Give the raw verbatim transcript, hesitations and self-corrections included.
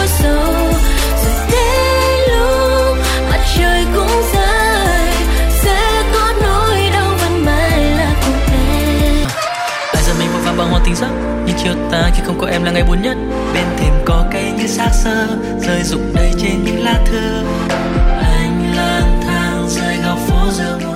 nỗi sầu. Rồi đến lúc mặt trời cũng rơi, sẽ có nỗi đau vẫn mãi là cùng em. Tại giờ mình vội vàng bằng hoa tình giấc, nhưng chiều ta khi không có em là ngày buồn nhất. Bên thềm có cây như xác xơ, rơi rụng đầy trên những lá thư. Anh lang thang rơi góc phố giờ ngủ.